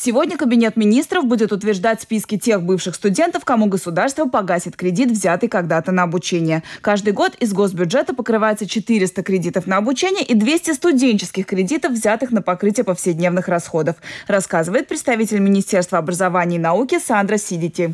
Сегодня Кабинет министров будет утверждать списки тех бывших студентов, кому государство погасит кредит, взятый когда-то на обучение. Каждый год из госбюджета покрывается 400 кредитов на обучение и 200 студенческих кредитов, взятых на покрытие повседневных расходов, рассказывает представитель Министерства образования и науки Сандра Сидити.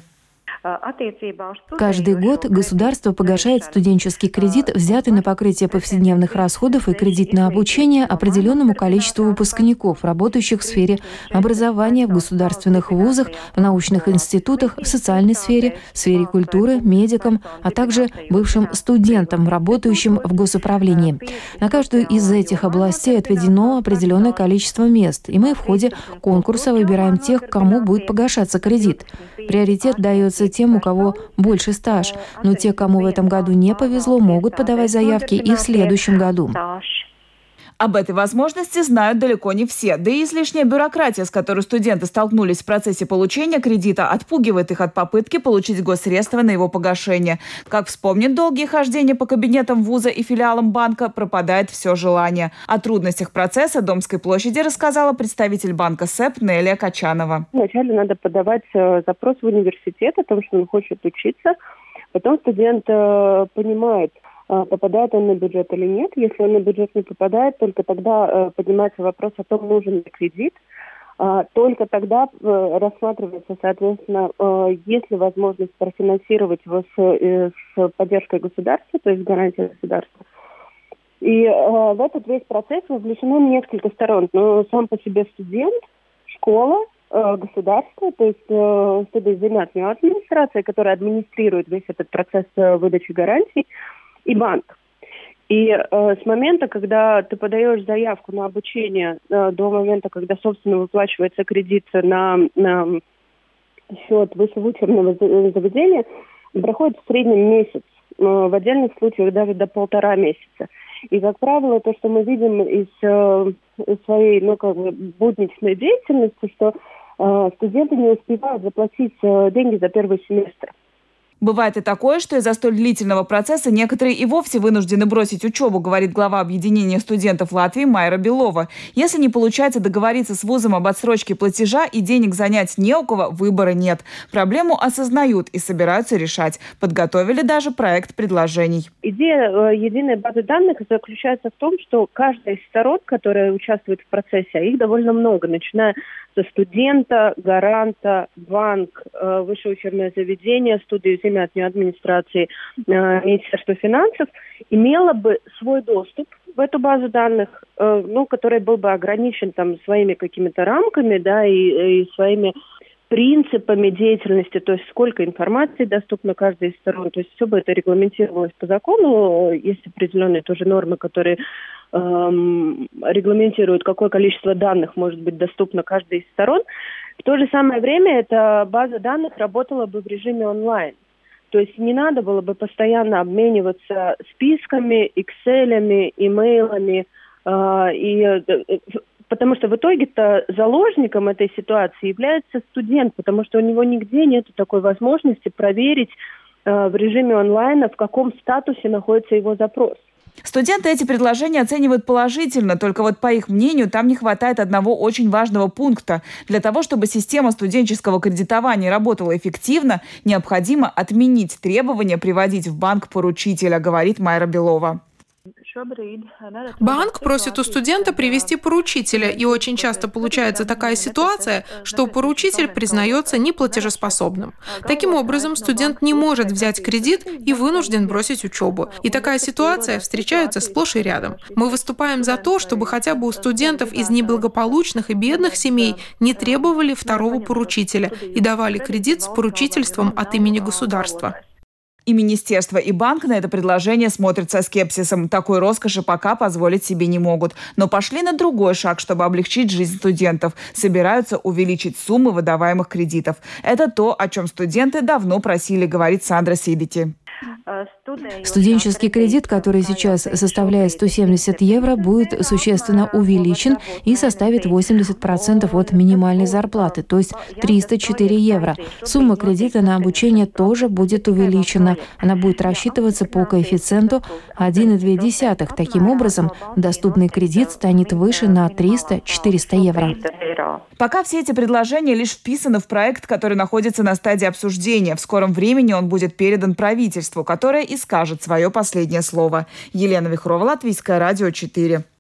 Каждый год государство погашает студенческий кредит, взятый на покрытие повседневных расходов и кредит на обучение определенному количеству выпускников, работающих в сфере образования, в государственных вузах, в научных институтах, в социальной сфере, в сфере культуры, медикам, а также бывшим студентам, работающим в госуправлении. На каждую из этих областей отведено определенное количество мест, и мы в ходе конкурса выбираем тех, кому будет погашаться кредит. Приоритет дается тем, у кого больше стаж, но те, кому в этом году не повезло, могут подавать заявки и в следующем году. Об этой возможности знают далеко не все. Да и излишняя бюрократия, с которой студенты столкнулись в процессе получения кредита, отпугивает их от попытки получить госсредства на его погашение. Как вспомнит долгие хождения по кабинетам вуза и филиалам банка, пропадает все желание. О трудностях процесса Домской площади рассказала представитель банка СЭП Нелия Качанова. Вначале надо подавать запрос в университет о том, что он хочет учиться. Потом студент понимает, попадает он на бюджет или нет. Если он на бюджет не попадает, только тогда поднимается вопрос о том, нужен ли кредит. Только тогда рассматривается, соответственно, есть ли возможность профинансировать его с поддержкой государства, то есть гарантией государства. И в этот весь процесс вовлечено несколько сторон. Но сам по себе студент, школа, государство, то есть студийная администрация, которая администрирует весь этот процесс выдачи гарантий, и банк. И с момента, когда ты подаешь заявку на обучение, до момента, когда, собственно, выплачивается кредит на счет высшего учебного заведения, проходит в среднем месяц, в отдельных случаях даже до 1,5 месяца. И, как правило, то, что мы видим из своей, будничной деятельности, что студенты не успевают заплатить деньги за первый семестр. Бывает и такое, что из-за столь длительного процесса некоторые и вовсе вынуждены бросить учебу, говорит глава объединения студентов Латвии Майра Белова. Если не получается договориться с вузом об отсрочке платежа и денег занять не у кого, выбора нет. Проблему осознают и собираются решать. Подготовили даже проект предложений. Идея единой базы данных заключается в том, что каждая из сторон, которая участвует в процессе, а их довольно много, начиная со студента, гаранта, банк, высшее учебное заведение, студию земельной администрации, Министерство финансов, имело бы свой доступ в эту базу данных, который был бы ограничен своими какими-то рамками, да, и своими принципами деятельности, то есть сколько информации доступно каждой из сторон. То есть все бы это регламентировалось по закону. Есть определенные тоже нормы, которые регламентируют, какое количество данных может быть доступно каждой из сторон. В то же самое время эта база данных работала бы в режиме онлайн. То есть не надо было бы постоянно обмениваться списками, Excel-ами, имейлами, потому что в итоге-то заложником этой ситуации является студент, потому что у него нигде нет такой возможности проверить в режиме онлайна, в каком статусе находится его запрос. Студенты эти предложения оценивают положительно, только вот по их мнению там не хватает одного очень важного пункта. Для того, чтобы система студенческого кредитования работала эффективно, необходимо отменить требование приводить в банк поручителя, говорит Майра Белова. Банк просит у студента привести поручителя, и очень часто получается такая ситуация, что поручитель признается неплатежеспособным. Таким образом, студент не может взять кредит и вынужден бросить учебу. И такая ситуация встречается сплошь и рядом. Мы выступаем за то, чтобы хотя бы у студентов из неблагополучных и бедных семей не требовали второго поручителя и давали кредит с поручительством от имени государства. И министерство, и банк на это предложение смотрят со скепсисом. Такой роскоши пока позволить себе не могут. Но пошли на другой шаг, чтобы облегчить жизнь студентов. Собираются увеличить суммы выдаваемых кредитов. Это то, о чем студенты давно просили, говорит Сандра Сидити. Студенческий кредит, который сейчас составляет 170 евро, будет существенно увеличен и составит 80% от минимальной зарплаты, то есть 304 евро. Сумма кредита на обучение тоже будет увеличена. Она будет рассчитываться по коэффициенту 1,2. Таким образом, доступный кредит станет выше на 300-400 евро. Пока все эти предложения лишь вписаны в проект, который находится на стадии обсуждения. В скором времени он будет передан правительству, которое и скажет свое последнее слово. Елена Вихрова, Латвийское радио 4.